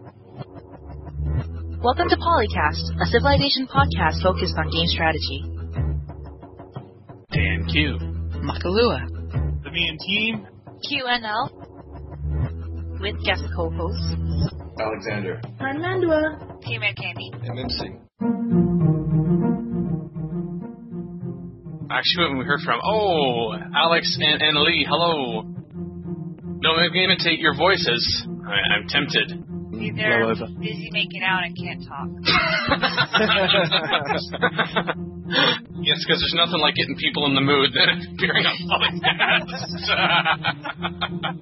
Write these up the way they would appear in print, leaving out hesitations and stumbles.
Welcome to Polycast, a Civilization podcast focused on game strategy. Dan Q. Makalua. The main team. QNL. With guest co-hosts. Alexander. Armandua. K-Man Candy. MMC. Actually, we heard from, Alex and Lee, hello. Don't make me imitate your voices. I'm tempted. They're busy making out and can't talk. Yes, because there's nothing like getting people in the mood than appearing on podcasts.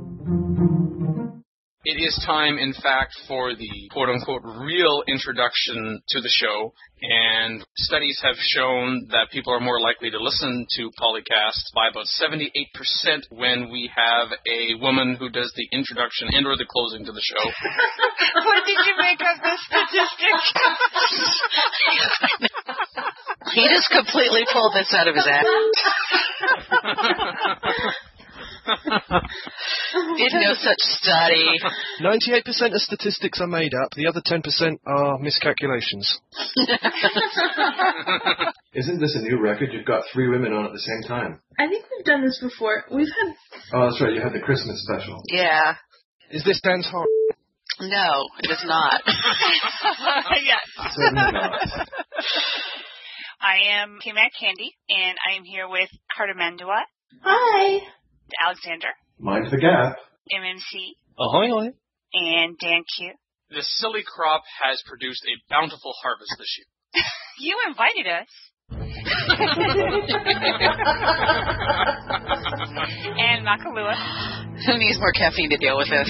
It is time, in fact, for the quote-unquote real introduction to the show, and studies have shown that people are more likely to listen to Polycast by about 78% when we have a woman who does the introduction and or the closing to the show. What did you make of this statistic? He just completely pulled this out of his ass. Did no such study. 98% of statistics are made up. The other 10% are miscalculations. Isn't this a new record? You've got 3 women on at the same time. I think we've done this before. We've had... Oh, that's right. You had the Christmas special. Yeah. Is this Dan's heart? No, it is not. Yes. Certainly not. I am K-Man Candy, and I am here with Cardamandua. Hi. Alexander. Mind the gap. MMC. Ahoy. And Dan Q. The silly crop has produced a bountiful harvest this year. You invited us. And Makalua. Who needs more caffeine to deal with this?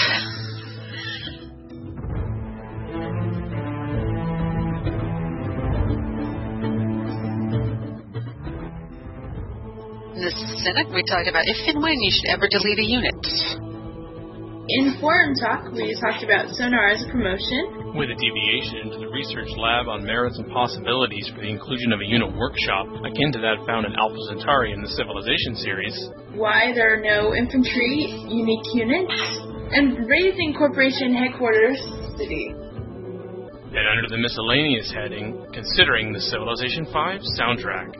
In the Senate, we talked about if and when you should ever delete a unit. In Forum Talk, we talked about Sonar as a promotion. With a deviation into the research lab on merits and possibilities for the inclusion of a unit workshop, akin to that found in Alpha Centauri in the Civilization series. Why there are no infantry unique units. And raising corporation headquarters city. And under the miscellaneous heading, considering the Civilization 5 soundtrack.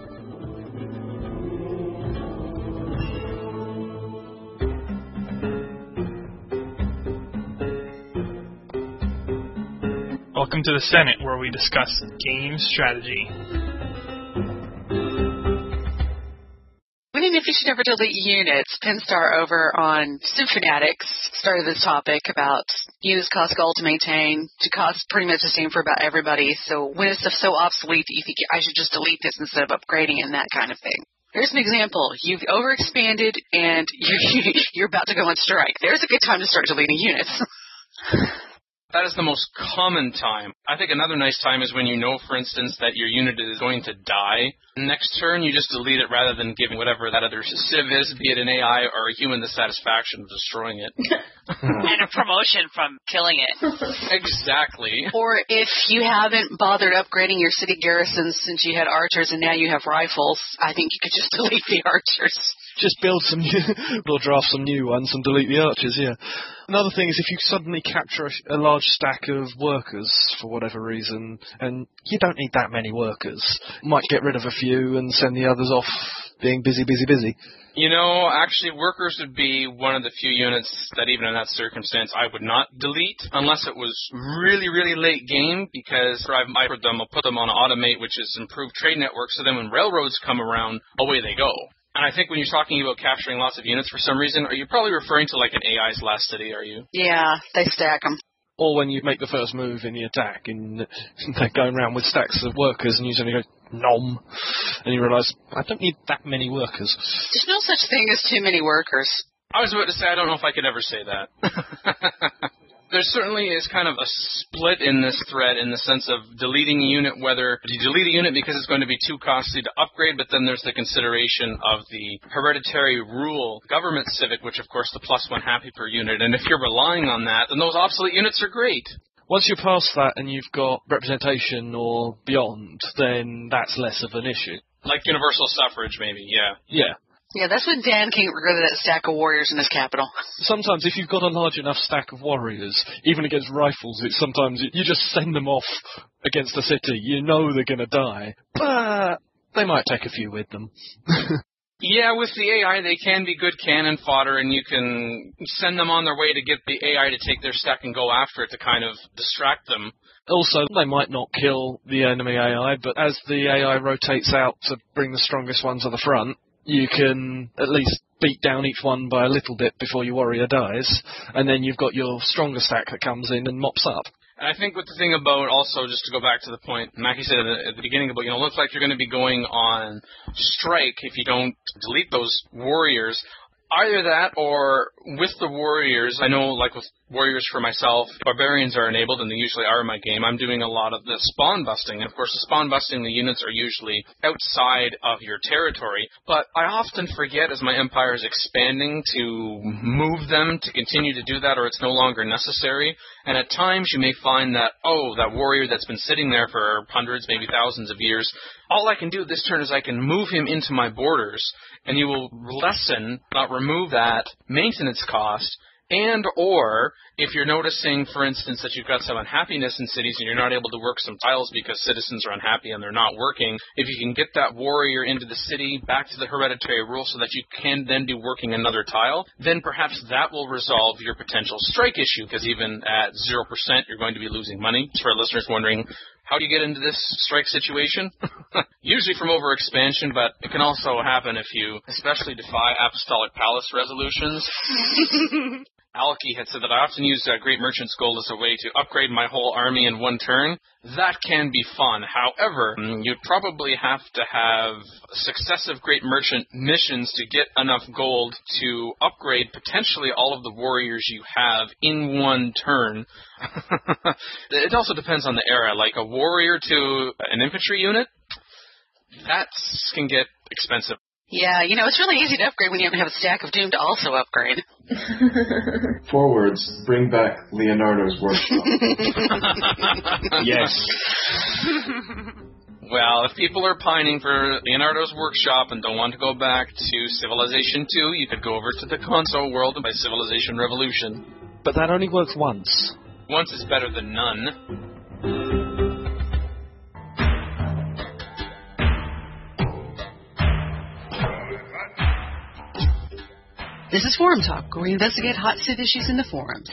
Welcome to the Senate, where we discuss game strategy. When and if you should ever delete units, Pinstar over on Symphonatics started this topic about units cost gold to maintain, to cost pretty much the same for about everybody. So when is stuff so obsolete that you think I should just delete this instead of upgrading and that kind of thing? Here's an example. You've overexpanded and you're about to go on strike. There's a good time to start deleting units. That is the most common time. I think another nice time is when you know, for instance, that your unit is going to die. Next turn, you just delete it rather than giving whatever that other civ is, be it an AI or a human, the satisfaction of destroying it. And a promotion from killing it. Exactly. Or if you haven't bothered upgrading your city garrisons since you had archers and now you have rifles, I think you could just delete the archers. Just build some new, or draft some new ones and delete the archers, yeah. Another thing is if you suddenly capture a large stack of workers for whatever reason, and you don't need that many workers, might get rid of a few and send the others off being busy. You know, actually, workers would be one of the few units that even in that circumstance I would not delete unless it was really, really late game, because I'll put them on automate, which is improved trade network, so then when railroads come around, away they go. And I think when you're talking about capturing lots of units for some reason, are you probably referring to like an AI's last city, are you? Yeah, they stack them. Or when you make the first move in the attack and they're going around with stacks of workers and you suddenly go, nom, and you realise, I don't need that many workers. There's no such thing as too many workers. I was about to say, I don't know if I could ever say that. There certainly is kind of a split in this thread in the sense of deleting a unit, whether you delete a unit because it's going to be too costly to upgrade, but then there's the consideration of the hereditary rule government civic, which of course the +1 happy per unit, and if you're relying on that, then those obsolete units are great. Once you're past that and you've got representation or beyond, then that's less of an issue. Like universal suffrage, maybe, yeah. Yeah. Yeah, that's when Dan can't get rid of that stack of warriors in his capital. Sometimes if you've got a large enough stack of warriors, even against rifles, sometimes you just send them off against the city. You know they're going to die, but they might take a few with them. Yeah, with the AI, they can be good cannon fodder, and you can send them on their way to get the AI to take their stack and go after it to kind of distract them. Also, they might not kill the enemy AI, but as the AI rotates out to bring the strongest ones to the front, you can at least beat down each one by a little bit before your warrior dies, and then you've got your stronger stack that comes in and mops up. And I think what the thing about also, just to go back to the point Mackie said at the beginning about, looks like you're going to be going on strike if you don't delete those warriors. Either that or with the warriors, I know like with warriors for myself, barbarians are enabled and they usually are in my game. I'm doing a lot of the spawn busting. And of course the spawn busting, the units are usually outside of your territory. But I often forget as my empire is expanding to move them to continue to do that, or it's no longer necessary. And at times you may find that, that warrior that's been sitting there for hundreds, maybe thousands of years, all I can do this turn is I can move him into my borders, and you will lessen, not remove that maintenance cost. And or if you're noticing, for instance, that you've got some unhappiness in cities and you're not able to work some tiles because citizens are unhappy and they're not working, if you can get that warrior into the city back to the hereditary rule so that you can then be working another tile, then perhaps that will resolve your potential strike issue, because even at 0% you're going to be losing money. For our listeners wondering, how do you get into this strike situation? Usually from overexpansion, but it can also happen if you especially defy Apostolic Palace resolutions. Alki had said that I often use Great Merchant's Gold as a way to upgrade my whole army in one turn. That can be fun. However, you'd probably have to have successive Great Merchant missions to get enough gold to upgrade potentially all of the warriors you have in one turn. It also depends on the era. Like a warrior to an infantry unit, that can get expensive. Yeah, it's really easy to upgrade when you have a stack of Doom to also upgrade. Forwards, bring back Leonardo's workshop. Yes. Well, if people are pining for Leonardo's workshop and don't want to go back to Civilization 2, you could go over to the console world and buy Civilization Revolution. But that only works once. Once is better than none. This is Forum Talk, where we investigate hot sit issues in the forums.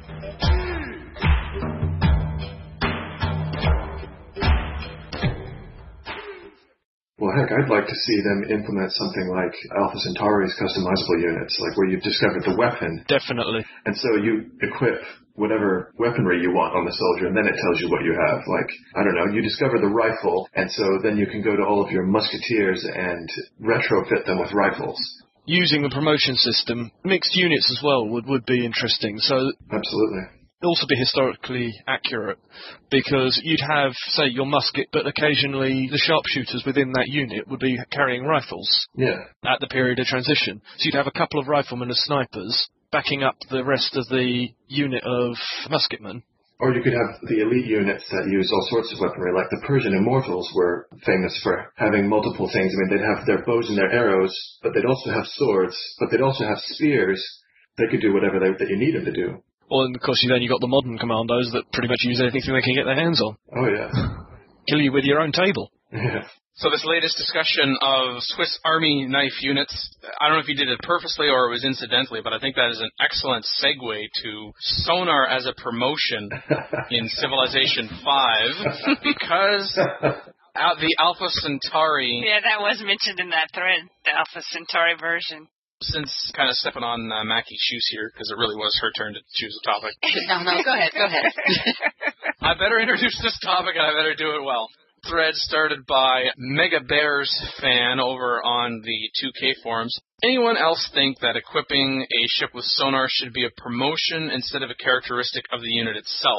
Well, heck, I'd like to see them implement something like Alpha Centauri's customizable units, like where you've discovered the weapon. Definitely. And so you equip whatever weaponry you want on the soldier, and then it tells you what you have. Like, I don't know, you discover the rifle, and so then you can go to all of your musketeers and retrofit them with rifles. Using the promotion system, mixed units as well would be interesting. So absolutely. Also be historically accurate, because you'd have, say, your musket, but occasionally the sharpshooters within that unit would be carrying rifles. Yeah. At the period of transition. So you'd have a couple of riflemen as snipers backing up the rest of the unit of musketmen. Or you could have the elite units that use all sorts of weaponry, like the Persian Immortals were famous for having multiple things. I mean, they'd have their bows and their arrows, but they'd also have swords, but they'd also have spears. They could do whatever that you need them to do. Well, and of course, then you've got the modern commandos that pretty much use anything they can get their hands on. Oh, yeah. Kill you with your own table. Yeah. So this latest discussion of Swiss Army knife units, I don't know if you did it purposely or it was incidentally, but I think that is an excellent segue to sonar as a promotion in Civilization 5, because the Alpha Centauri... Yeah, that was mentioned in that thread, the Alpha Centauri version. Since kind of stepping on Mackie's shoes here, because it really was her turn to choose a topic. No, go ahead. I better introduce this topic, and I better do it well. Thread started by Mega Bears fan over on the 2K forums. Anyone else think that equipping a ship with sonar should be a promotion instead of a characteristic of the unit itself?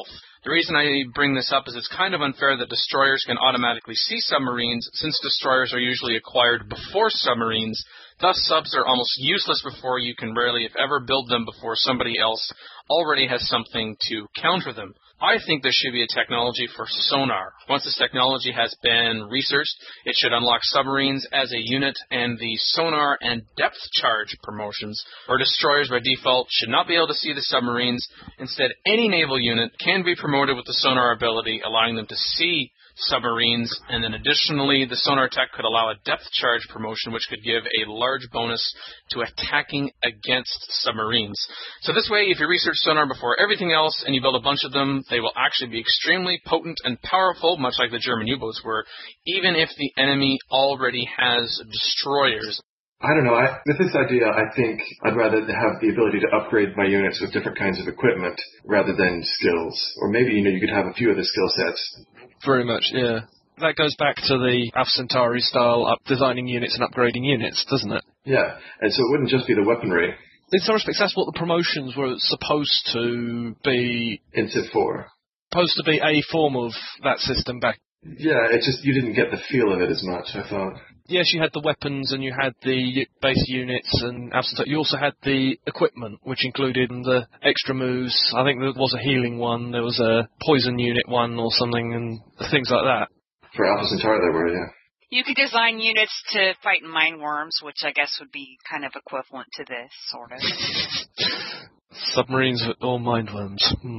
The reason I bring this up is it's kind of unfair that destroyers can automatically see submarines, since destroyers are usually acquired before submarines. Thus, subs are almost useless before you can rarely, if ever, build them before somebody else already has something to counter them. I think there should be a technology for sonar. Once this technology has been researched, it should unlock submarines as a unit, and the sonar and depth charge promotions for destroyers by default should not be able to see the submarines. Instead, any naval unit can be promoted with the sonar ability, allowing them to see submarines, and then additionally, the sonar tech could allow a depth charge promotion, which could give a large bonus to attacking against submarines. So this way, if you research sonar before everything else and you build a bunch of them, they will actually be extremely potent and powerful, much like the German U-boats were, even if the enemy already has destroyers. I don't know. With this idea, I think I'd rather have the ability to upgrade my units with different kinds of equipment rather than skills. Or maybe, you could have a few of the skill sets. Very much, yeah. That goes back to the Alpha Centauri style designing units and upgrading units, doesn't it? Yeah, and so it wouldn't just be the weaponry. In some respects, that's what the promotions were supposed to be. In Civ 4. Supposed to be a form of that system back. Yeah, it just, you didn't get the feel of it as much, I thought. Yes, you had the weapons and you had the base units and you also had the equipment, which included the extra moves. I think there was a healing one, there was a poison unit one or something, and things like that. For Alpha Centauri there were, yeah. You could design units to fight mine worms, which I guess would be kind of equivalent to this, sort of. Submarines or mindworms.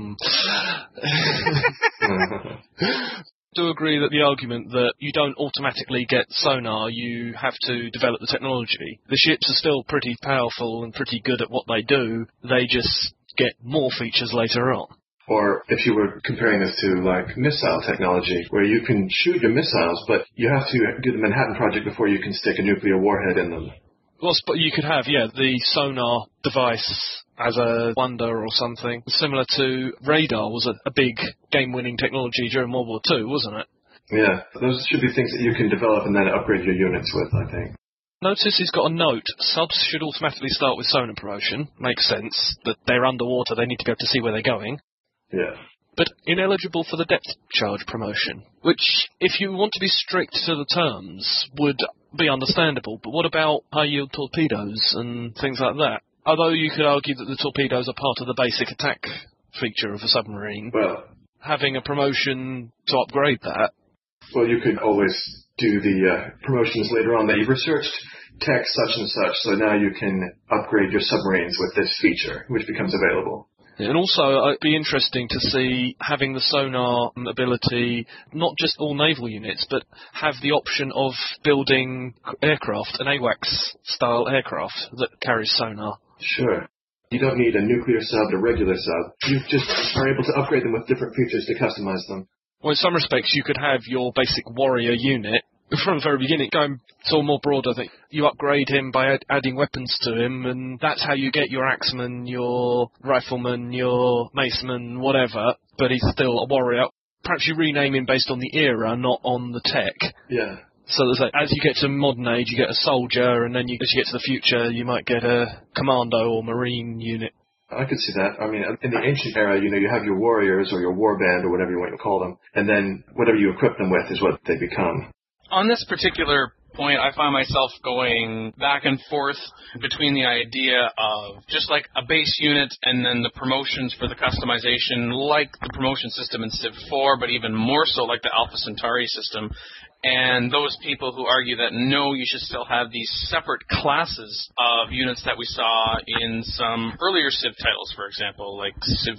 Do agree that the argument that you don't automatically get sonar, you have to develop the technology. The ships are still pretty powerful and pretty good at what they do, they just get more features later on. Or if you were comparing this to, like, missile technology, where you can shoot your missiles, but you have to do the Manhattan Project before you can stick a nuclear warhead in them. Well, but you could have, the sonar device as a wonder or something. Similar to radar was a big game-winning technology during World War II, wasn't it? Yeah, those should be things that you can develop and then upgrade your units with, I think. Notice he's got a note. Subs should automatically start with sonar promotion. Makes sense. That they're underwater, they need to be able to see where they're going. Yeah. But ineligible for the depth charge promotion, which, if you want to be strict to the terms, would be understandable. But what about high-yield torpedoes and things like that? Although you could argue that the torpedoes are part of the basic attack feature of a submarine. Well, having a promotion to upgrade that. Well, you could always do the promotions later on that you've researched tech such and such, so now you can upgrade your submarines with this feature, which becomes available. And also, it'd be interesting to see having the sonar ability, not just all naval units, but have the option of building aircraft, an AWACS-style aircraft that carries sonar. Sure. You don't need a nuclear sub, a regular sub. You just are able to upgrade them with different features to customize them. Well, in some respects, you could have your basic warrior unit from the very beginning, going to a more broader thing. You upgrade him by adding weapons to him, and that's how you get your axeman, your rifleman, your maceman, whatever, but he's still a warrior. Perhaps you rename him based on the era, not on the tech. Yeah. So as you get to modern age, you get a soldier, and then as you get to the future, you might get a commando or marine unit. I could see that. I mean, in the ancient era, you have your warriors or your warband or whatever you want to call them, and then whatever you equip them with is what they become. On this particular point, I find myself going back and forth between the idea of just like a base unit and then the promotions for the customization, like the promotion system in Civ 4, but even more so like the Alpha Centauri system. And those people who argue that no, you should still have these separate classes of units that we saw in some earlier Civ titles, for example, like Civ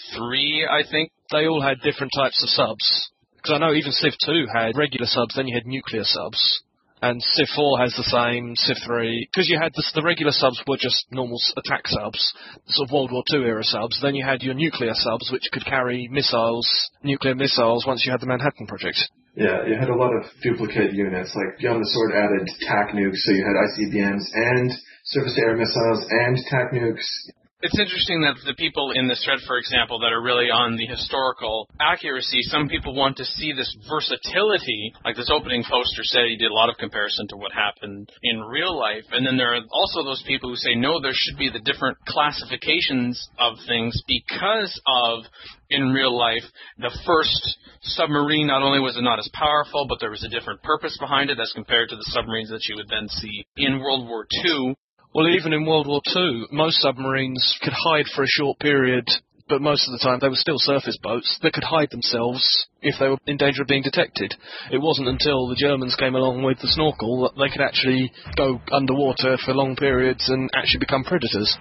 3, I think. They all had different types of subs. Because I know even Civ 2 had regular subs, then you had nuclear subs. And Civ 4 has the same, Civ 3. Because you had the regular subs were just normal attack subs, sort of World War II era subs. Then you had your nuclear subs, which could carry missiles, nuclear missiles, once you had the Manhattan Project. Yeah, you had a lot of duplicate units. Like, Beyond the Sword added TAC nukes, so you had ICBMs and surface-to-air missiles and TAC nukes. It's interesting that the people in this thread, for example, that are really on the historical accuracy, some people want to see this versatility, like this opening poster said, he did a lot of comparison to what happened in real life. And then there are also those people who say, no, there should be the different classifications of things because of, in real life, the first submarine, not only was it not as powerful, but there was a different purpose behind it as compared to the submarines that you would then see in World War II. Well, even in World War II, most submarines could hide for a short period, but most of the time they were still surface boats that could hide themselves if they were in danger of being detected. It wasn't until the Germans came along with the snorkel that they could actually go underwater for long periods and actually become predators.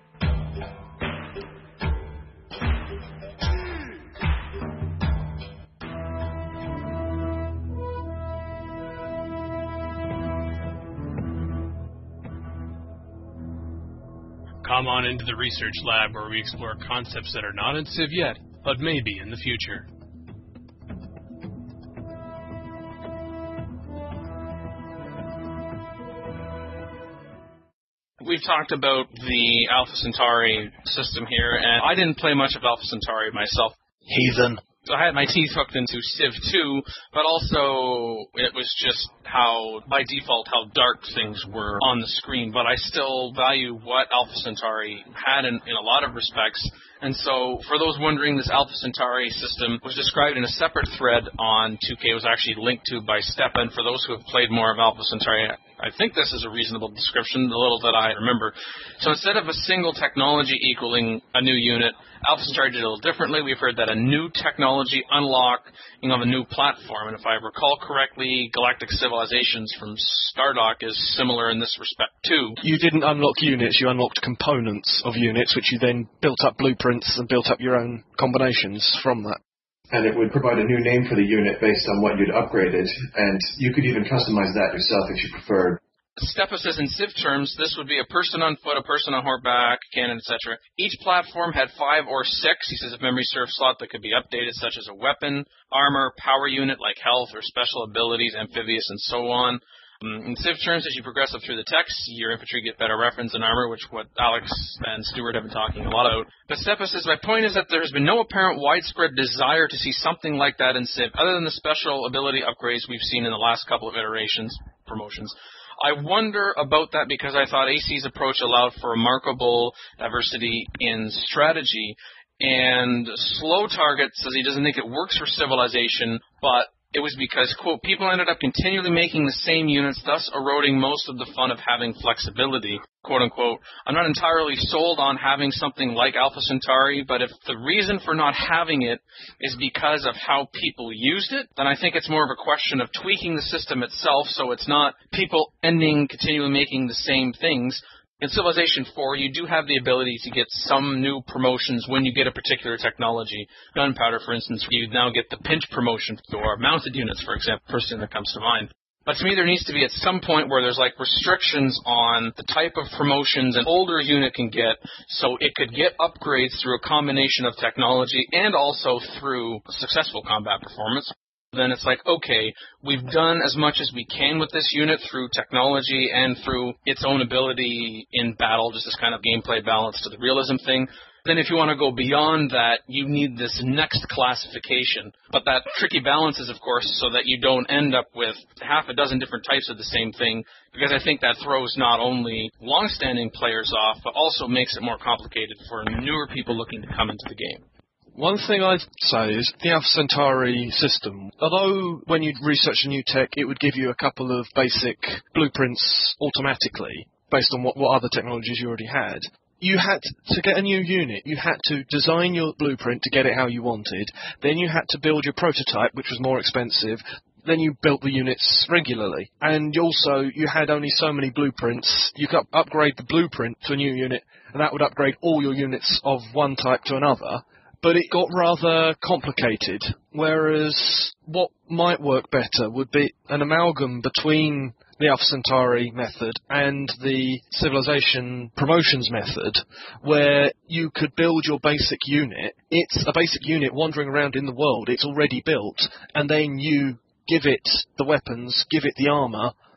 Come on into the research lab where we explore concepts that are not in Civ yet, but may be in the future. We've talked about the Alpha Centauri system here, and I didn't play much of Alpha Centauri myself. Heathen. I had my teeth hooked into Civ 2, but also it was just how, by default, how dark things were on the screen. But I still value what Alpha Centauri had in a lot of respects. And so, for those wondering, this Alpha Centauri system was described in a separate thread on 2K. It was actually linked to by Stepan. For those who have played more of Alpha Centauri, I think this is a reasonable description, the little that I remember. So instead of a single technology equaling a new unit, Alpha Centauri did it a little differently. We've heard that a new technology unlocking of a new platform. And if I recall correctly, Galactic Civilizations from Stardock is similar in this respect too. You didn't unlock units, you unlocked components of units, which you then built up blueprints and built up your own combinations from that. And it would provide a new name for the unit based on what you'd upgraded, and you could even customize that yourself if you preferred. Stepa says in Civ terms, this would be a person on foot, a person on horseback, cannon, etc. Each platform had 5 or 6, he says, if memory serves, slot that could be updated, such as a weapon, armor, power unit like health or special abilities, amphibious, and so on. In Civ terms, as you progress up through the text, your infantry get better weapons and armor, which what Alex and Stuart have been talking a lot about. But Stepa says, my point is that there has been no apparent widespread desire to see something like that in Civ, other than the special ability upgrades we've seen in the last couple of iterations, promotions. I wonder about that because I thought AC's approach allowed for remarkable diversity in strategy, and Slow Target says he doesn't think it works for Civilization, but it was because, quote, people ended up continually making the same units, thus eroding most of the fun of having flexibility, quote unquote. I'm not entirely sold on having something like Alpha Centauri, but if the reason for not having it is because of how people used it, then I think it's more of a question of tweaking the system itself so it's not people continually making the same things. In Civilization 4, you do have the ability to get some new promotions when you get a particular technology. Gunpowder, for instance, you now get the pinch promotion for mounted units, for example, first thing that comes to mind. But to me, there needs to be at some point where there's like restrictions on the type of promotions an older unit can get, so it could get upgrades through a combination of technology and also through successful combat performance. Then it's like, okay, we've done as much as we can with this unit through technology and through its own ability in battle, just this kind of gameplay balance to the realism thing. Then if you want to go beyond that, you need this next classification. But that tricky balance is, of course, so that you don't end up with half a dozen different types of the same thing, because I think that throws not only long-standing players off, but also makes it more complicated for newer people looking to come into the game. One thing I'd say is the Alpha Centauri system, although when you'd research a new tech, it would give you a couple of basic blueprints automatically, based on what other technologies you already had. You had to get a new unit, you had to design your blueprint to get it how you wanted, then you had to build your prototype, which was more expensive, then you built the units regularly. And also, you had only so many blueprints. You could upgrade the blueprint to a new unit, and that would upgrade all your units of one type to another. But it got rather complicated, whereas what might work better would be an amalgam between the Alpha Centauri method and the Civilization promotions method, where you could build your basic unit. It's a basic unit wandering around in the world, it's already built, and then you give it the weapons, give it the armor,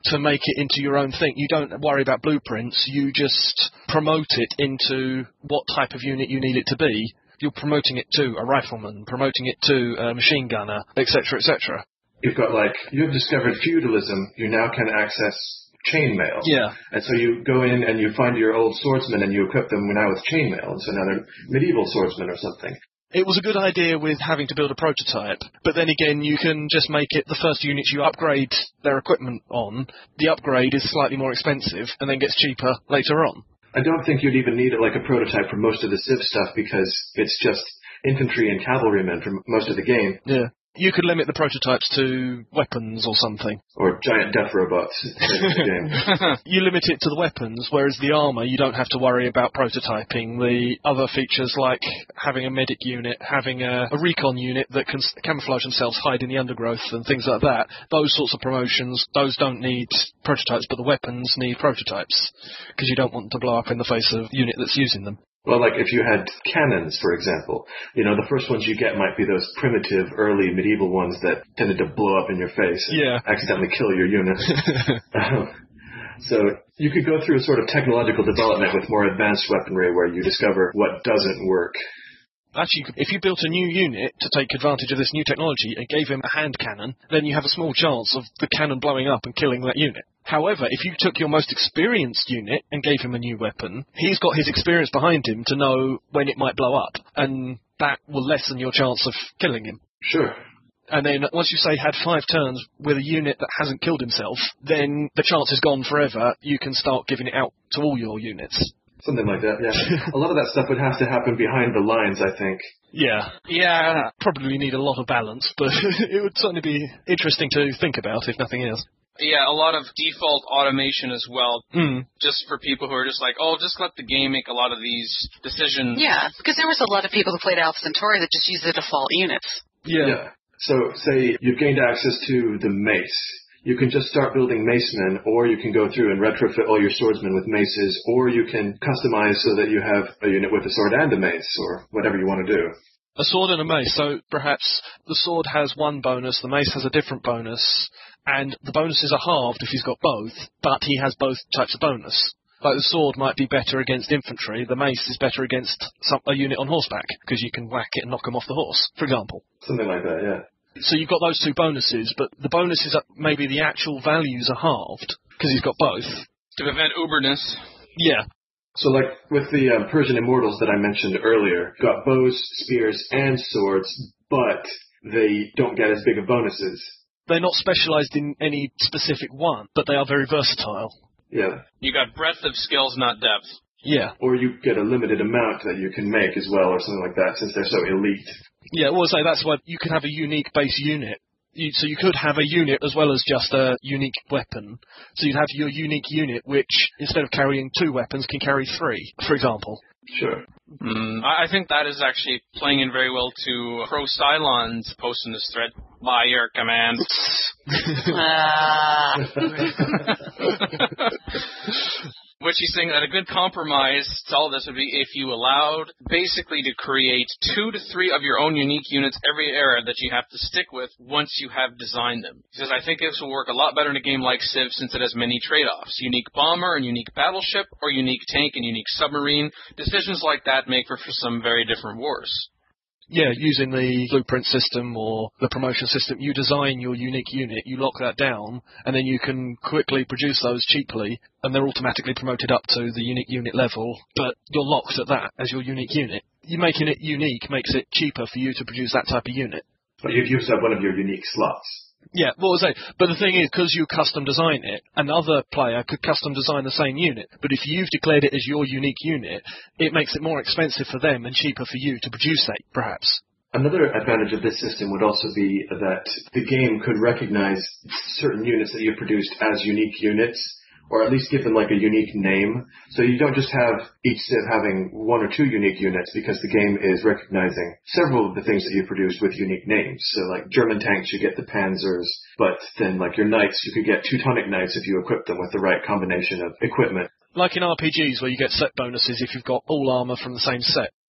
to make it into your own thing. You don't worry about blueprints, you just promote it into what type of unit you need it to be. You're promoting it to a rifleman, promoting it to a machine gunner, etc., etc. You've got, you've discovered feudalism, you now can access chainmail. Yeah. And so you go in and you find your old swordsmen and you equip them now with chainmail, and so now they're medieval swordsmen or something. It was a good idea with having to build a prototype, but then again, you can just make it the first unit you upgrade their equipment on. The upgrade is slightly more expensive and then gets cheaper later on. I don't think you'd even need it like a prototype for most of the Civ stuff because it's just infantry and cavalrymen for most of the game. Yeah. You could limit the prototypes to weapons or something. Or giant death robots. You limit it to the weapons, whereas the armour, you don't have to worry about prototyping. The other features like having a medic unit, having a recon unit that can camouflage themselves, hide in the undergrowth and things like that, those sorts of promotions, those don't need prototypes, but the weapons need prototypes, because you don't want them to blow up in the face of the unit that's using them. Well, like if you had cannons, for example, the first ones you get might be those primitive, early medieval ones that tended to blow up in your face and accidentally kill your unit. So you could go through a sort of technological development with more advanced weaponry where you discover what doesn't work. Actually, if you built a new unit to take advantage of this new technology and gave him a hand cannon, then you have a small chance of the cannon blowing up and killing that unit. However, if you took your most experienced unit and gave him a new weapon, he's got his experience behind him to know when it might blow up, and that will lessen your chance of killing him. Sure. And then once you say had 5 turns with a unit that hasn't killed himself, then the chance is gone forever. You can start giving it out to all your units. Something like that, yeah. A lot of that stuff would have to happen behind the lines, I think. Yeah, probably need a lot of balance, but it would certainly be interesting to think about, if nothing else. Yeah, a lot of default automation as well, just for people who are just like, just let the game make a lot of these decisions. Yeah, because there was a lot of people who played Alpha Centauri that just used the default units. Yeah. So, say you've gained access to the mace. You can just start building macemen, or you can go through and retrofit all your swordsmen with maces, or you can customize so that you have a unit with a sword and a mace, or whatever you want to do. A sword and a mace, so perhaps the sword has one bonus, the mace has a different bonus, and the bonuses are halved if he's got both, but he has both types of bonus. Like the sword might be better against infantry, the mace is better against a unit on horseback, because you can whack it and knock them off the horse, for example. Something like that, yeah. So you've got those 2 bonuses, but the bonuses are, maybe the actual values are halved, because he's got both. To prevent uberness. Yeah. So like with the Persian Immortals that I mentioned earlier, you've got bows, spears, and swords, but they don't get as big of bonuses. They're not specialised in any specific one, but they are very versatile. Yeah. You got breadth of skills, not depth. Yeah. Or you get a limited amount that you can make as well, or something like that, since they're so elite. Yeah, well, so that's why you can have a unique base unit. So you could have a unit as well as just a unique weapon. So you'd have your unique unit, which, instead of carrying 2 weapons, can carry 3, for example. Sure. I think that is actually playing in very well to Pro Cylon's post in this thread. By your command. Which he's saying that a good compromise to all this would be if you allowed basically to create 2 to 3 of your own unique units every era that you have to stick with once you have designed them. Because I think this will work a lot better in a game like Civ since it has many trade-offs. Unique bomber and unique battleship, or unique tank and unique submarine. Decisions like that make for some very different wars. Yeah, using the blueprint system or the promotion system, you design your unique unit, you lock that down, and then you can quickly produce those cheaply, and they're automatically promoted up to the unique unit level, but you're locked at that as your unique unit. You making it unique makes it cheaper for you to produce that type of unit. But you've used up one of your unique slots. Yeah, what was I say? But the thing is, because you custom design it, another player could custom design the same unit. But if you've declared it as your unique unit, it makes it more expensive for them and cheaper for you to produce that, perhaps. Another advantage of this system would also be that the game could recognize certain units that you've produced as unique units, or at least give them like a unique name. So you don't just have each Civ having 1 or 2 unique units, because the game is recognizing several of the things that you produced with unique names. So like German tanks, you get the Panzers, but then like your knights, you could get Teutonic knights if you equip them with the right combination of equipment. Like in RPGs where you get set bonuses if you've got all armor from the same set.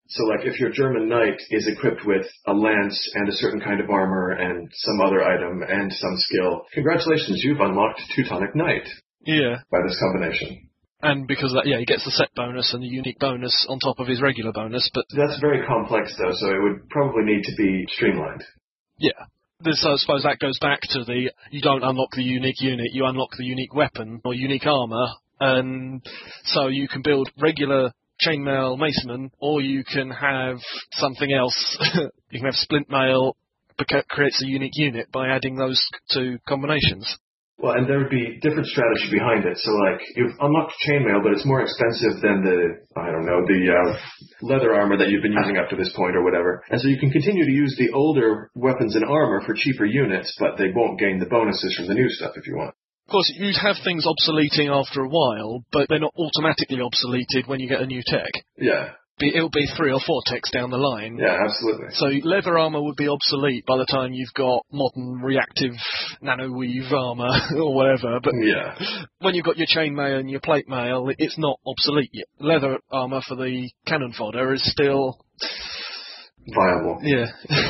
So, like, if your German knight is equipped with a lance and a certain kind of armor and some other item and some skill, congratulations, you've unlocked Teutonic Knight. Yeah. By this combination. And because of that, he gets the set bonus and the unique bonus on top of his regular bonus, but... That's very complex, though, so it would probably need to be streamlined. Yeah. I suppose that goes back to you don't unlock the unique unit, you unlock the unique weapon or unique armor, and so you can build regular chainmail maceman, or you can have something else. You can have splint mail, but creates a unique unit by adding those two combinations. Well, and there would be different strategy behind it. So, like, you've unlocked chainmail, but it's more expensive than the leather armor that you've been using up to this point or whatever. And so you can continue to use the older weapons and armor for cheaper units, but they won't gain the bonuses from the new stuff if you want. Of course, you'd have things obsoleting after a while, but they're not automatically obsoleted when you get a new tech. Yeah. It'll be 3 or 4 techs down the line. Yeah, absolutely. So leather armor would be obsolete by the time you've got modern reactive nanoweave armor or whatever. But yeah. When you've got your chainmail and your plate mail, it's not obsolete yet. Leather armor for the cannon fodder is still viable. Yeah.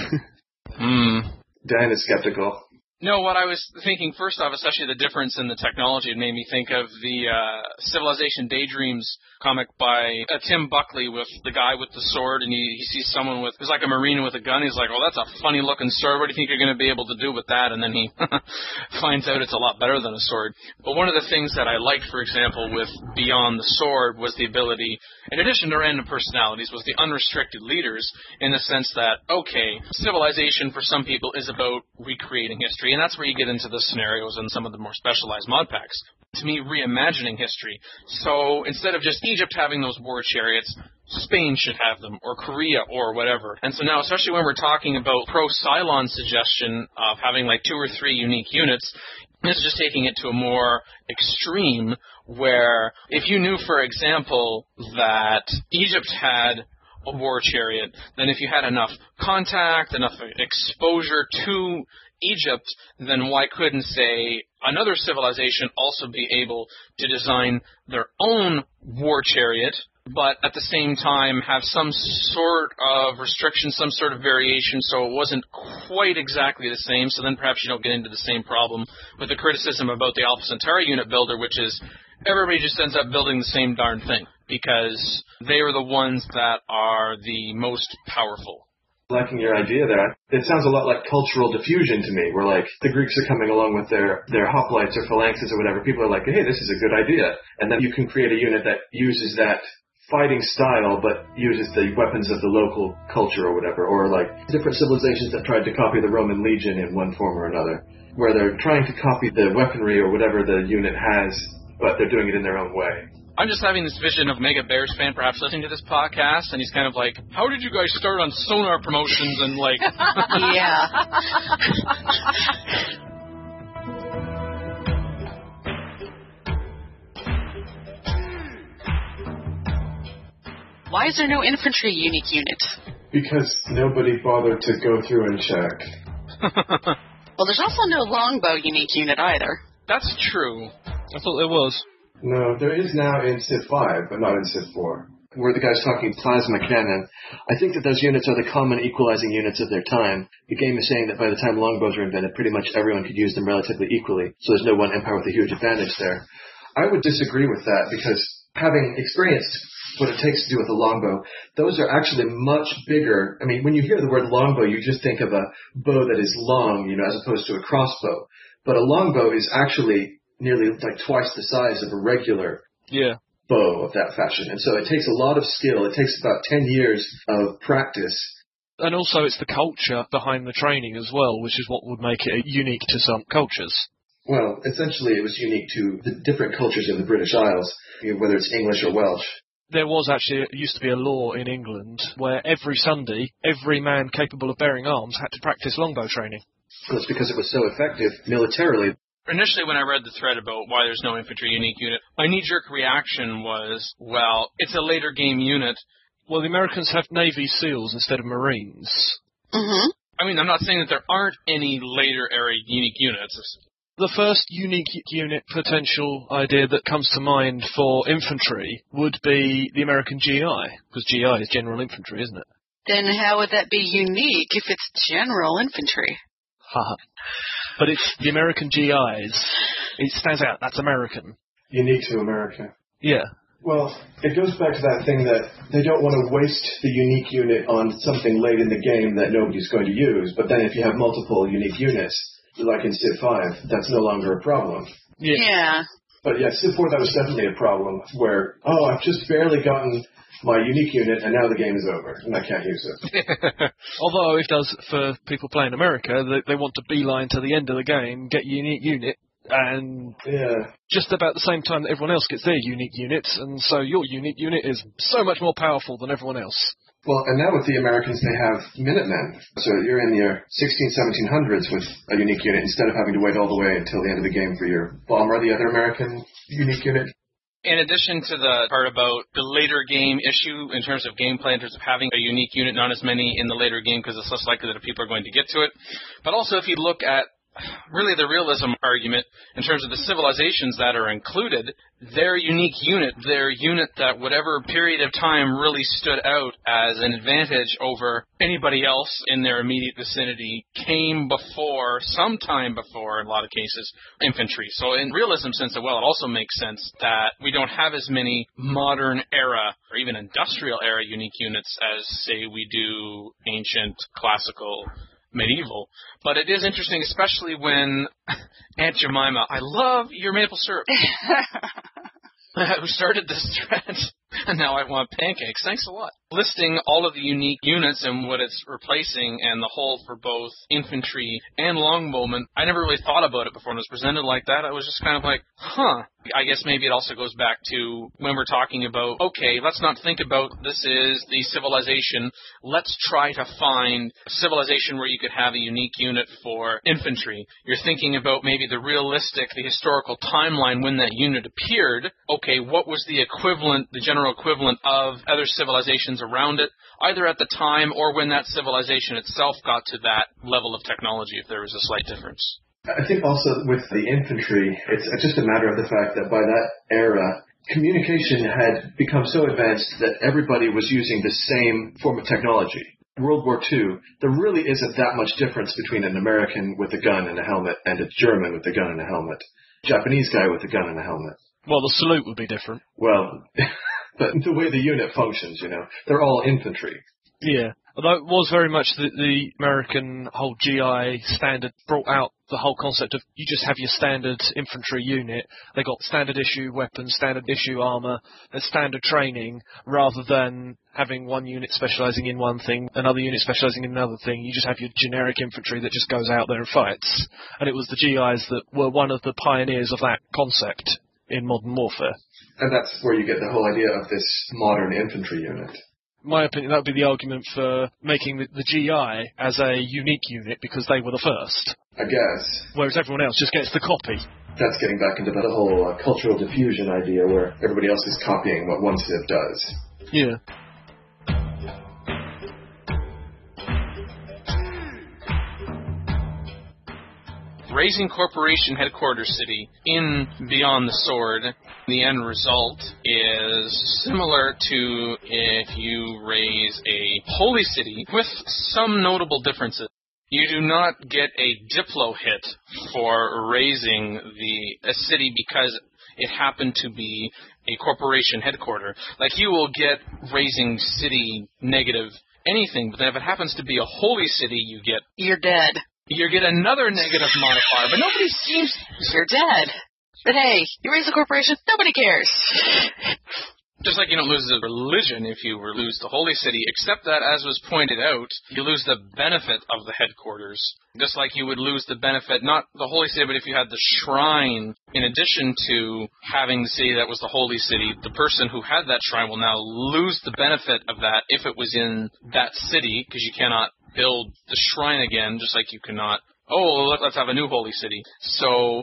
Dan is skeptical. No, what I was thinking first off, especially the difference in the technology, it made me think of the Civilization Daydreams comic by Tim Buckley with the guy with the sword, and he sees someone who's like a marine with a gun. He's like, well, that's a funny looking sword. What do you think you're going to be able to do with that? And then he finds out it's a lot better than a sword. But one of the things that I liked, for example, with Beyond the Sword was the ability, in addition to random personalities, was the unrestricted leaders, in the sense that, okay, Civilization for some people is about recreating history, and that's where you get into the scenarios and some of the more specialized mod packs. To me, reimagining history. So instead of just Egypt having those war chariots, Spain should have them, or Korea, or whatever. And so now, especially when we're talking about pro-Cylon's suggestion of having like 2 or 3 unique units, this is just taking it to a more extreme, where if you knew, for example, that Egypt had a war chariot, then if you had enough contact, enough exposure to Egypt, then why couldn't, say, another civilization also be able to design their own war chariot, but at the same time have some sort of restriction, some sort of variation, so it wasn't quite exactly the same, so then perhaps you don't get into the same problem with the criticism about the Alpha Centauri unit builder, which is everybody just ends up building the same darn thing, because they are the ones that are the most powerful. Liking your idea there. It sounds a lot like cultural diffusion to me, where like the Greeks are coming along with their hoplites or phalanxes or whatever. People are like, hey, this is a good idea. And then you can create a unit that uses that fighting style but uses the weapons of the local culture or whatever. Or like different civilizations that tried to copy the Roman legion in one form or another, where they're trying to copy the weaponry or whatever the unit has, but they're doing it in their own way. I'm just having this vision of Mega Bears fan perhaps listening to this podcast, and he's kind of like, how did you guys start on Sonar Promotions and like... Yeah. Why is there no infantry unique unit? Because nobody bothered to go through and check. Well, there's also no longbow unique unit either. That's true. I thought there was. No, there is now in Civ 5, but not in Civ 4. Where the guy's talking plasma cannon. I think that those units are the common equalizing units of their time. The game is saying that by the time longbows were invented, pretty much everyone could use them relatively equally, so there's no one empire with a huge advantage there. I would disagree with that, because having experienced what it takes to do with a longbow, those are actually much bigger. I mean, when you hear the word longbow, you just think of a bow that is long, as opposed to a crossbow. But a longbow is actually nearly like twice the size of a regular bow of that fashion. And so it takes a lot of skill. It takes about 10 years of practice. And also it's the culture behind the training as well, which is what would make it unique to some cultures. Well, essentially it was unique to the different cultures in the British Isles, whether it's English or Welsh. There was actually, it used to be a law in England where every Sunday, every man capable of bearing arms had to practice longbow training. Well, it's because it was so effective militarily. Initially, when I read the thread about why there's no infantry unique unit, my knee-jerk reaction was, well, it's a later game unit. Well, the Americans have Navy SEALs instead of Marines. Mm-hmm. I mean, I'm not saying that there aren't any later era unique units. The first unique unit potential idea that comes to mind for infantry would be the American GI, because GI is general infantry, isn't it? Then how would that be unique if it's general infantry? Haha. But it's the American GIs. It stands out. That's American. Unique to America. Yeah. Well, it goes back to that thing that they don't want to waste the unique unit on something late in the game that nobody's going to use, but then if you have multiple unique units, like in Civ 5, that's no longer a problem. Yeah. But yeah, Civ 4, that was definitely a problem where, I've just barely gotten my unique unit and now the game is over and I can't use it. Although it does, for people playing America, they want to beeline to the end of the game, get unique unit, and just about the same time that everyone else gets their unique units, and so your unique unit is so much more powerful than everyone else. Well, and now with the Americans, they have Minutemen. So you're in your 1700s with a unique unit instead of having to wait all the way until the end of the game for your bomber, the other American unique unit. In addition to the part about the later game issue in terms of gameplay, in terms of having a unique unit, not as many in the later game because it's less likely that people are going to get to it. But also if you look at really the realism argument in terms of the civilizations that are included, their unique unit, their unit that whatever period of time really stood out as an advantage over anybody else in their immediate vicinity came before, sometime before, in a lot of cases, infantry. So in realism sense, it also makes sense that we don't have as many modern era or even industrial era unique units as, say, we do ancient, classical, medieval. But it is interesting, especially when Aunt Jemima, I love your maple syrup, who started this thread, and now I want pancakes. Thanks a lot. Listing all of the unique units and what it's replacing and the whole for both infantry and longbowmen. I never really thought about it before when it was presented like that. I was just kind of like, I guess maybe it also goes back to when we're talking about, okay, let's not think about this is the civilization. Let's try to find a civilization where you could have a unique unit for infantry. You're thinking about maybe the realistic, the historical timeline when that unit appeared. Okay, what was the equivalent, the general equivalent of other civilizations around it, either at the time or when that civilization itself got to that level of technology, if there was a slight difference. I think also with the infantry, it's just a matter of the fact that by that era, communication had become so advanced that everybody was using the same form of technology. World War II, there really isn't that much difference between an American with a gun and a helmet and a German with a gun and a helmet. Japanese guy with a gun and a helmet. Well, the salute would be different. Well, but the way the unit functions, they're all infantry. Yeah. Although it was very much the American whole GI standard brought out the whole concept of you just have your standard infantry unit. They got standard issue weapons, standard issue armor, and standard training, rather than having one unit specializing in one thing, another unit specializing in another thing. You just have your generic infantry that just goes out there and fights. And it was the GIs that were one of the pioneers of that concept in modern warfare. And that's where you get the whole idea of this modern infantry unit. In my opinion, that would be the argument for making the GI as a unique unit because they were the first. I guess. Whereas everyone else just gets the copy. That's getting back into the whole cultural diffusion idea where everybody else is copying what one civ does. Yeah. Raising Corporation Headquarters City in Beyond the Sword, the end result is similar to if you raise a holy city with some notable differences. You do not get a Diplo hit for raising a city because it happened to be a corporation headquarter. Like you will get raising city negative anything, but then if it happens to be a holy city, you're dead. You get another negative modifier, but nobody seems... You're dead. But hey, you raise a corporation, nobody cares. Just like you don't lose the religion if you lose the holy city, except that, as was pointed out, you lose the benefit of the headquarters. Just like you would lose the benefit, not the holy city, but if you had the shrine, in addition to having the city that was the holy city, the person who had that shrine will now lose the benefit of that if it was in that city, because you cannot build the shrine again, just like you cannot, let's have a new holy city. So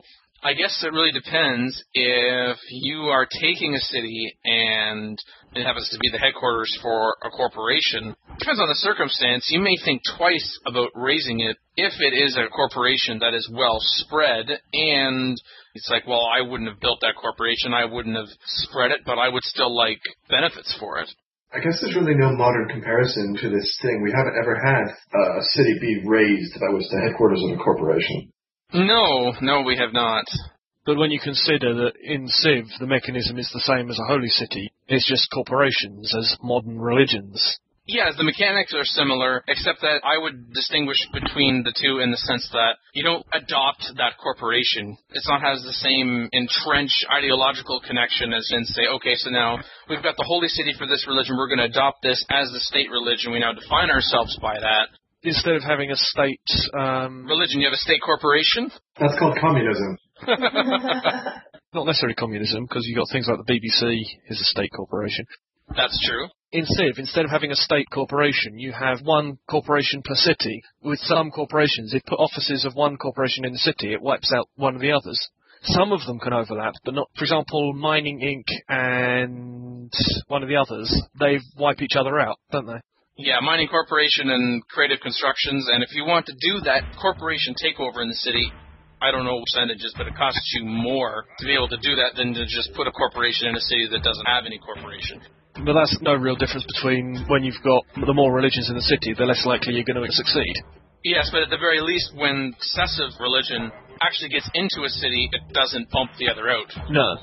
I guess it really depends. If you are taking a city and it happens to be the headquarters for a corporation, depends on the circumstance. You may think twice about raising it if it is a corporation that is well spread, and it's like, well, I wouldn't have built that corporation, I wouldn't have spread it, but I would still like benefits for it. I guess there's really no modern comparison to this thing. We haven't ever had a city be raised that was the headquarters of a corporation. No, we have not. But when you consider that in Civ, the mechanism is the same as a holy city, it's just corporations as modern religions. Yes, the mechanics are similar, except that I would distinguish between the two in the sense that you don't adopt that corporation. It's not has the same entrenched ideological connection as in say, okay, so now we've got the holy city for this religion, we're going to adopt this as the state religion, we now define ourselves by that. Instead of having a state... religion, you have a state corporation? That's called communism. Not necessarily communism, because you've got things like the BBC is a state corporation. That's true. In Civ, instead of having a state corporation, you have one corporation per city. With some corporations, if you put offices of one corporation in the city, it wipes out one of the others. Some of them can overlap, but not, for example, Mining Inc. and one of the others, they wipe each other out, don't they? Yeah, Mining Corporation and Creative Constructions, and if you want to do that corporation takeover in the city, I don't know percentages, but it costs you more to be able to do that than to just put a corporation in a city that doesn't have any corporation. But that's no real difference between when you've got the more religions in the city, the less likely you're going to succeed. Yes, but at the very least, when excessive religion actually gets into a city, it doesn't bump the other out. No.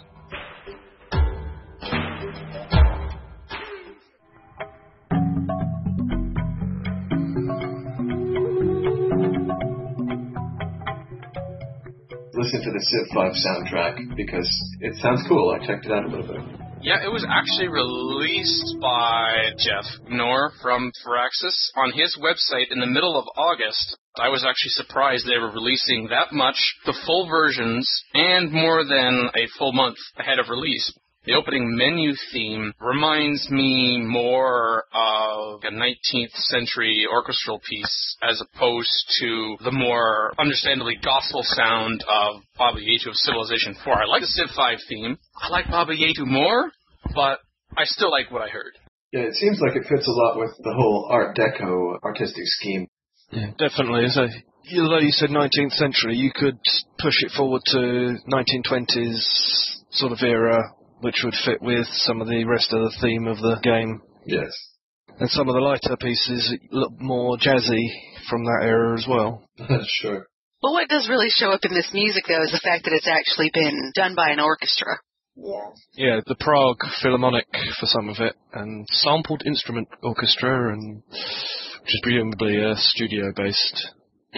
Listen to the Civ 5 soundtrack because it sounds cool. I checked it out a little bit. Yeah, it was actually released by Jeff Knorr from Firaxis on his website in the middle of August. I was actually surprised they were releasing that much, the full versions, and more than a full month ahead of release. The opening menu theme reminds me more of a 19th century orchestral piece as opposed to the more understandably gospel sound of Baba Yetu of Civilization 4. I like the Civ 5 theme. I like Baba Yetu more, but I still like what I heard. Yeah, it seems like it fits a lot with the whole Art Deco artistic scheme. Yeah, definitely. Although you said 19th century, you could push it forward to 1920s sort of era, which would fit with some of the rest of the theme of the game. Yes. And some of the lighter pieces look more jazzy from that era as well. Sure. Well, what does really show up in this music, though, is the fact that it's actually been done by an orchestra. Yeah. Yeah, the Prague Philharmonic for some of it, and sampled instrument orchestra, and which is presumably a studio-based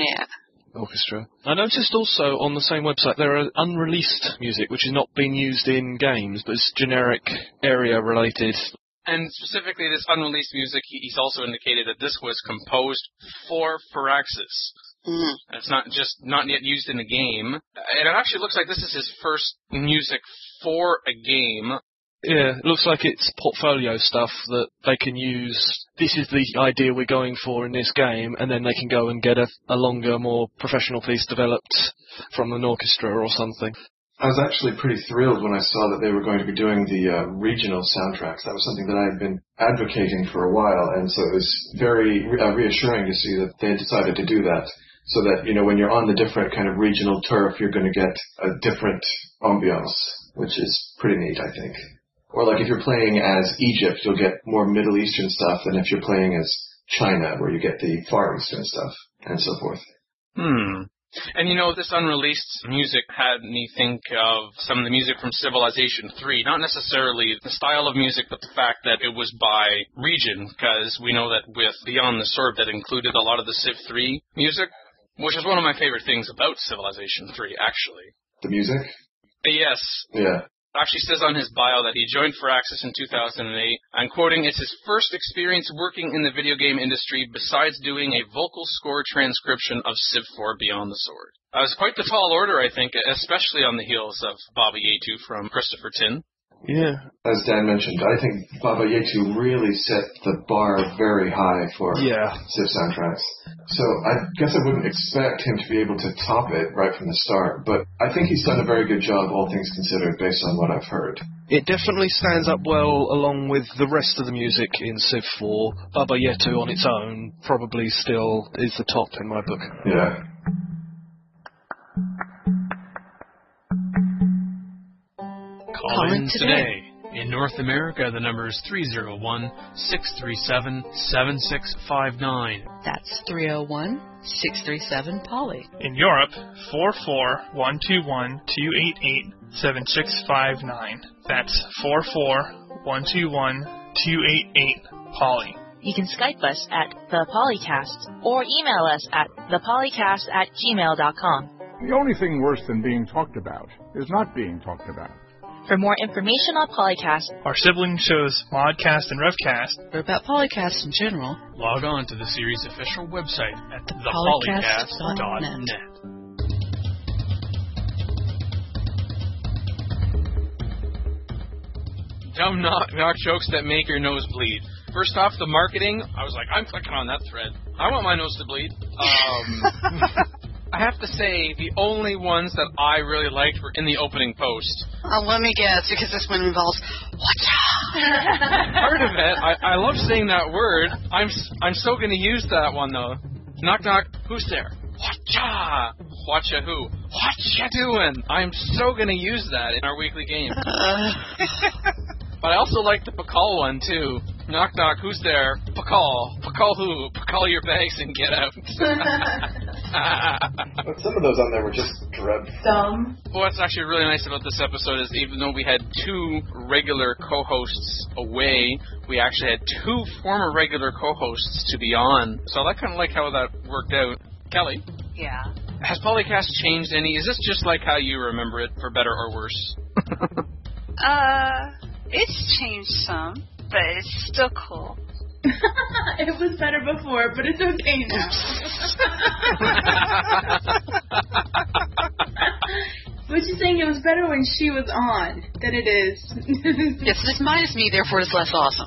orchestra. I noticed also on the same website there are unreleased music which is not being used in games, but it's generic area-related. And specifically this unreleased music, he's also indicated that this was composed for Firaxis. Mm. It's not yet used in a game. And it actually looks like this is his first music for a game. Yeah, it looks like it's portfolio stuff that they can use. This is the idea we're going for in this game, and then they can go and get a longer, more professional piece developed from an orchestra or something. I was actually pretty thrilled when I saw that they were going to be doing the regional soundtracks. That was something that I had been advocating for a while, and so it was very reassuring to see that they had decided to do that. So that, you know, when you're on the different kind of regional turf, you're going to get a different ambiance, which is pretty neat, I think. Or like if you're playing as Egypt, you'll get more Middle Eastern stuff than if you're playing as China, where you get the Far Eastern stuff, and so forth. And you know, this unreleased music had me think of some of the music from Civilization 3. Not necessarily the style of music, but the fact that it was by region, because we know that with Beyond the Sword that included a lot of the Civ 3 music, which is one of my favorite things about Civilization 3, actually. The music? Yes. Yeah. It actually says on his bio that he joined Firaxis in 2008. I'm quoting, "It's his first experience working in the video game industry besides doing a vocal score transcription of Civ 4 Beyond the Sword." That was quite the tall order, I think, especially on the heels of Baba Yetu from Christopher Tin. Yeah. As Dan mentioned, I think Baba Yetu really set the bar very high for Civ soundtracks. So I guess I wouldn't expect him to be able to top it right from the start, but I think he's done a very good job, all things considered, based on what I've heard. It definitely stands up well along with the rest of the music in Civ 4. Baba Yetu on its own probably still is the top in my book. Yeah. Call in today. In North America, the number is 301-637-7659. That's 301-637-POLY. In Europe, 44121-288-7659. That's 44121-288-POLY. You can Skype us at The Polycast or email us at thepolycast@gmail.com. The only thing worse than being talked about is not being talked about. For more information on Polycast, our sibling shows Modcast and Revcast, or about Polycast in general, log on to the series' official website at thepolycast.net. Dumb knock jokes that make your nose bleed. First off, the marketing, I was like, I'm clicking on that thread. I want my nose to bleed. I have to say, the only ones that I really liked were in the opening post. Let me guess, because this one involves Watcha. Part of it, I love saying that word. I'm so going to use that one, though. Knock, knock, who's there? Watcha! Watcha who? What ya doing? I'm so going to use that in our weekly game. But I also like the Pakal one, too. Knock, knock, who's there? Pakal. Pakal who? Pakal your bags and get out. But some of those on there were just dreadful. Dumb. Well, what's actually really nice about this episode is even though we had 2 regular co-hosts away, we actually had 2 former regular co-hosts to be on. So I kind of like how that worked out. Kelly? Yeah. Has Polycast changed any? Is this just like how you remember it, for better or worse? It's changed some, but it's still cool. It was better before, but it's okay now. But you're saying it was better when she was on than it is. It's just minus me, therefore it's less awesome.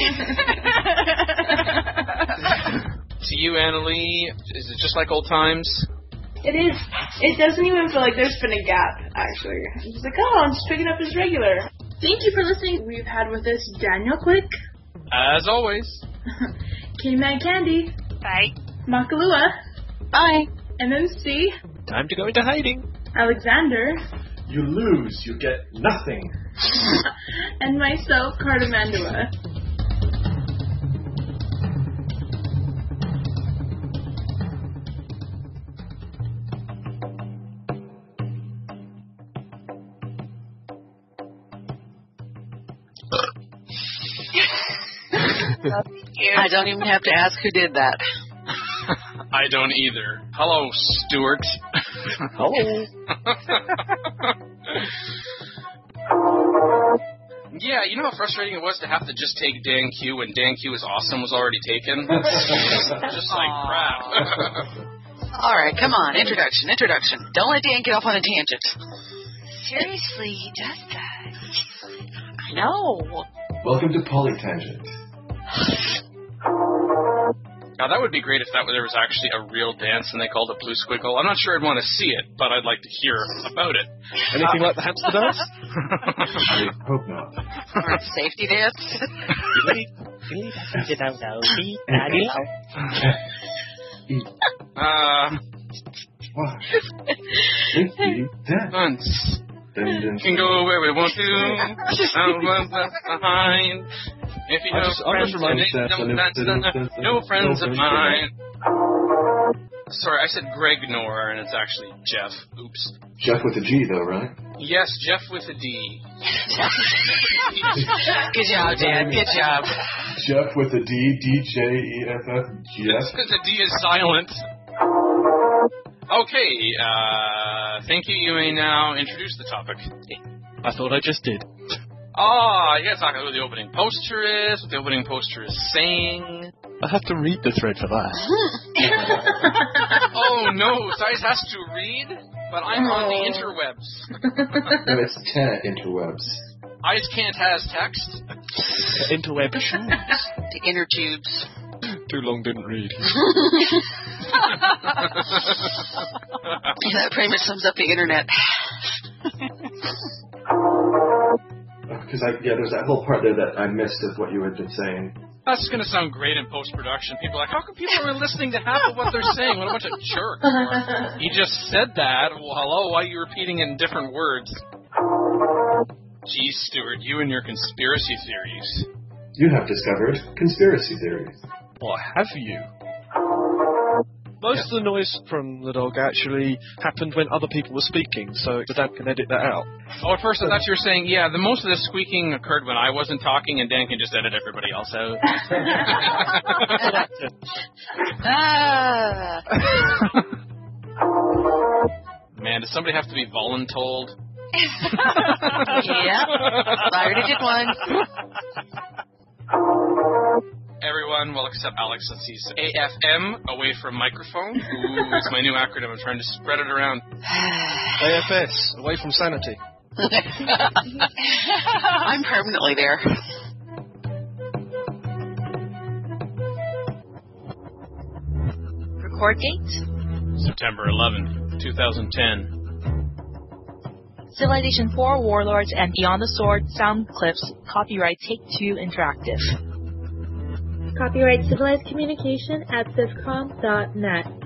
To you, Annalie, is it just like old times? It is. It doesn't even feel like there's been a gap, actually. I'm just like, oh, I'm just picking up as regular. Thank you for listening. We've had with us Daniel Quick. As always. K-Man Candy. Bye. Makalua. Bye. MMC. Time to go into hiding. Alexander. You lose. You get nothing. And myself, Cardamandua. I don't even have to ask who did that. I don't either. Hello, Stuart. Hello. Yeah, you know how frustrating it was to have to just take Dan Q when Dan Q is awesome was already taken? Just like crap. All right, come on. Introduction. Don't let Dan get off on a tangent. Seriously, he does that. I know. Welcome to Polytangent. Now, that would be great if there was actually a real dance and they called it Blue Squiggle. I'm not sure I'd want to see it, but I'd like to hear about it. Anything like the hamster dance? I hope not. Or a safety dance. Once. Can go where we want to. Behind. If you know friends, no friends of mine. Sorry, I said Greg Nor, and it's actually Jeff. Oops. Jeff with a G, though, right? Yes, Jeff with a D. Good job, Dan. Good job. Jeff with a D, D-J-E-F-F, Jeff. Because the D is silent. Okay, thank you. You may now introduce the topic. I thought I just did. You gotta talk about what the opening poster is, what the opening poster is saying. I have to read the thread for that. Oh no, Size has to read? But I'm on the interwebs. No, it's interwebs. Eyes can't has text. Interweb shoes. The inner tubes. Too long didn't read. That pretty much sums up the internet. Because there's that whole part there that I missed of what you had been saying. That's going to sound great in post-production. People are like, how come people are listening to half of what they're saying? What a bunch of jerks. He just said that. Well, hello, why are you repeating it in different words? Gee, Stuart, you and your conspiracy theories. You have discovered conspiracy theories. What have you? Most of the noise from the dog actually happened when other people were speaking, so the dad can edit that out. Oh, at first I thought you were saying, the most of the squeaking occurred when I wasn't talking, and Dan can just edit everybody else out. Man, does somebody have to be voluntold? Yeah, I already did one. Everyone will accept Alex since he's AFM, away from microphone. Ooh, it's my new acronym. I'm trying to spread it around. AFS, away from sanity. I'm permanently there. Record date? September 11th, 2010. Civilization 4 Warlords and Beyond the Sword sound clips. Copyright Take-Two Interactive. Copyright Civilized Communication at CivCom.net.